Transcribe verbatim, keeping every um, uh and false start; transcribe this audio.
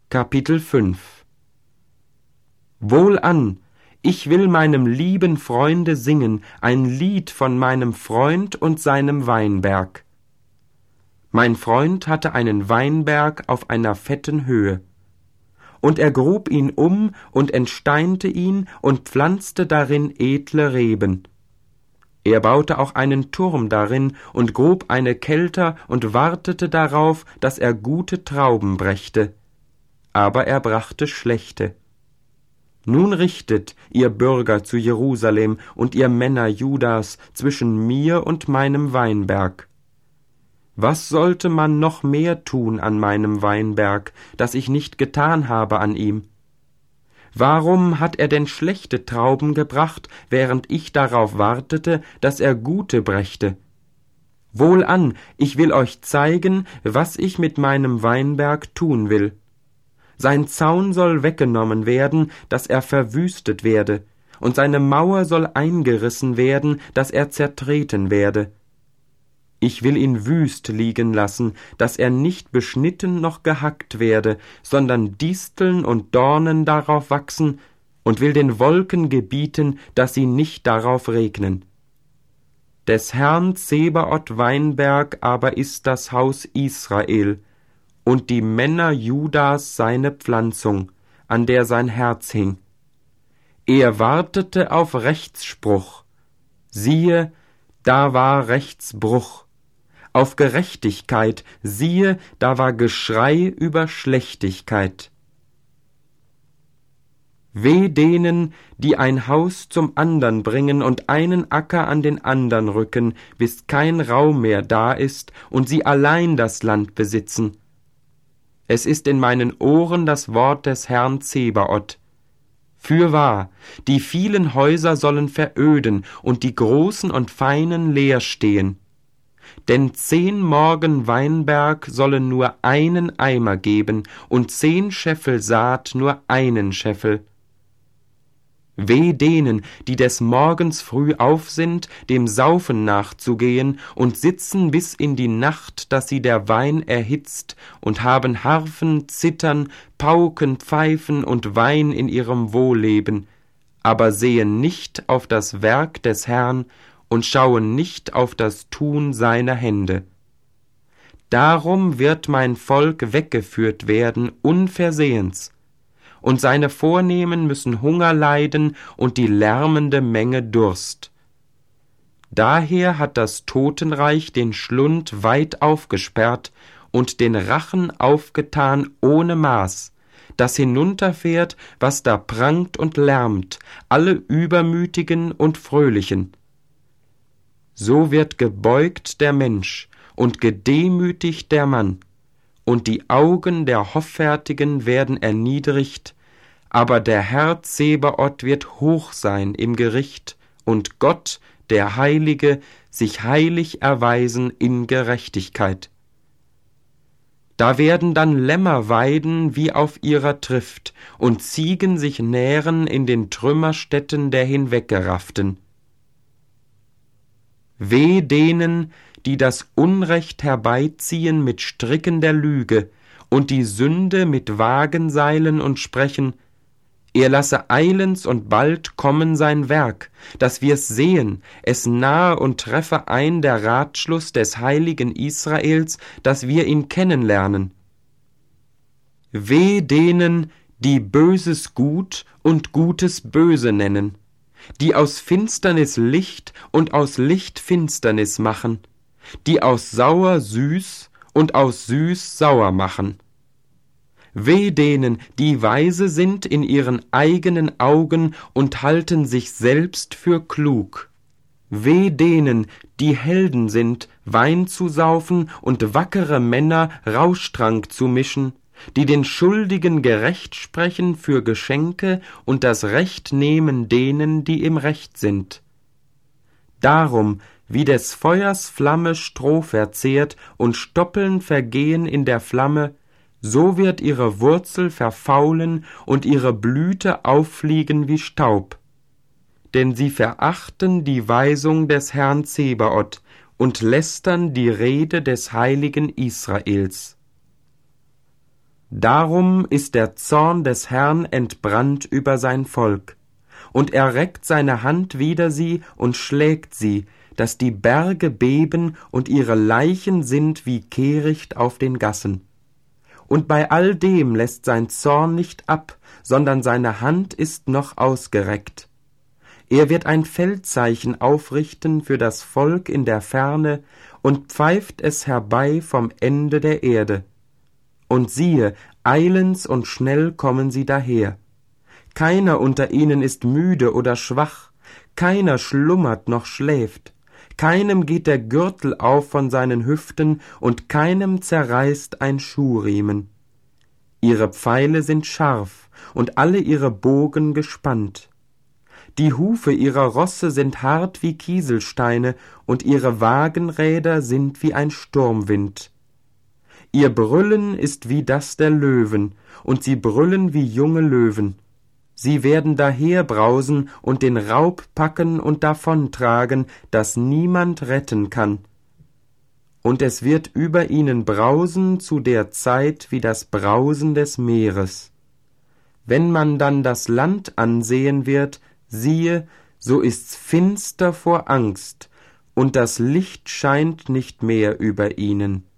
Kapitel fünf. Wohlan, ich will meinem lieben Freunde singen ein Lied von meinem Freund und seinem Weinberg. Mein Freund hatte einen Weinberg auf einer fetten Höhe. Und er grub ihn um und entsteinte ihn und pflanzte darin edle Reben. Er baute auch einen Turm darin und grub eine Kelter und wartete darauf, dass er gute Trauben brächte. Aber er brachte schlechte. Nun richtet, ihr Bürger zu Jerusalem und ihr Männer Judas, zwischen mir und meinem Weinberg. Was sollte man noch mehr tun an meinem Weinberg, das ich nicht getan habe an ihm? Warum hat er denn schlechte Trauben gebracht, während ich darauf wartete, dass er gute brächte? Wohlan, ich will euch zeigen, was ich mit meinem Weinberg tun will. Sein Zaun soll weggenommen werden, dass er verwüstet werde, und seine Mauer soll eingerissen werden, dass er zertreten werde. Ich will ihn wüst liegen lassen, dass er nicht beschnitten noch gehackt werde, sondern Disteln und Dornen darauf wachsen, und will den Wolken gebieten, dass sie nicht darauf regnen. Des Herrn Zebaoth Weinberg aber ist das Haus Israel, und die Männer Judas seine Pflanzung, an der sein Herz hing. Er wartete auf Rechtsspruch. Siehe, da war Rechtsbruch. Auf Gerechtigkeit, siehe, da war Geschrei über Schlechtigkeit. Weh denen, die ein Haus zum andern bringen und einen Acker an den andern rücken, bis kein Raum mehr da ist und sie allein das Land besitzen. Es ist in meinen Ohren das Wort des Herrn Zebaoth. Fürwahr, die vielen Häuser sollen veröden und die großen und feinen leer stehen. Denn zehn Morgen Weinberg sollen nur einen Eimer geben und zehn Scheffel Saat nur einen Scheffel. Weh denen, die des Morgens früh auf sind, dem Saufen nachzugehen und sitzen bis in die Nacht, dass sie der Wein erhitzt und haben Harfen, Zittern, Pauken, Pfeifen und Wein in ihrem Wohlleben, aber sehen nicht auf das Werk des Herrn und schauen nicht auf das Tun seiner Hände. Darum wird mein Volk weggeführt werden, unversehens, und seine Vornehmen müssen Hunger leiden und die lärmende Menge Durst. Daher hat das Totenreich den Schlund weit aufgesperrt und den Rachen aufgetan ohne Maß, das hinunterfährt, was da prangt und lärmt, alle Übermütigen und Fröhlichen. So wird gebeugt der Mensch und gedemütigt der Mann, und die Augen der Hoffärtigen werden erniedrigt, aber der Herr Zebaoth wird hoch sein im Gericht, und Gott, der Heilige, sich heilig erweisen in Gerechtigkeit. Da werden dann Lämmer weiden wie auf ihrer Trift, und Ziegen sich nähren in den Trümmerstätten der Hinweggerafften. Weh denen, die das Unrecht herbeiziehen mit Stricken der Lüge und die Sünde mit Wagenseilen und sprechen, er lasse eilends und bald kommen sein Werk, dass wir's sehen, es nahe und treffe ein der Ratschluss des heiligen Israels, dass wir ihn kennenlernen. Weh denen, die Böses gut und Gutes böse nennen, die aus Finsternis Licht und aus Licht Finsternis machen, die aus sauer süß und aus süß sauer machen. Weh denen, die weise sind in ihren eigenen Augen und halten sich selbst für klug. Weh denen, die Helden sind, Wein zu saufen und wackere Männer Rauschtrank zu mischen, die den Schuldigen gerecht sprechen für Geschenke und das Recht nehmen denen, die im Recht sind. Darum, wie des Feuers Flamme Stroh verzehrt und Stoppeln vergehen in der Flamme, so wird ihre Wurzel verfaulen und ihre Blüte auffliegen wie Staub. Denn sie verachten die Weisung des Herrn Zebaoth und lästern die Rede des heiligen Israels. Darum ist der Zorn des Herrn entbrannt über sein Volk, und er reckt seine Hand wider sie und schlägt sie, dass die Berge beben und ihre Leichen sind wie Kehricht auf den Gassen. Und bei all dem lässt sein Zorn nicht ab, sondern seine Hand ist noch ausgereckt. Er wird ein Feldzeichen aufrichten für das Volk in der Ferne und pfeift es herbei vom Ende der Erde. Und siehe, eilends und schnell kommen sie daher. Keiner unter ihnen ist müde oder schwach, keiner schlummert noch schläft, keinem geht der Gürtel auf von seinen Hüften und keinem zerreißt ein Schuhriemen. Ihre Pfeile sind scharf und alle ihre Bogen gespannt. Die Hufe ihrer Rosse sind hart wie Kieselsteine und ihre Wagenräder sind wie ein Sturmwind. Ihr Brüllen ist wie das der Löwen, und sie brüllen wie junge Löwen. Sie werden daherbrausen und den Raub packen und davontragen, dass niemand retten kann. Und es wird über ihnen brausen zu der Zeit wie das Brausen des Meeres. Wenn man dann das Land ansehen wird, siehe, so ist's finster vor Angst, und das Licht scheint nicht mehr über ihnen.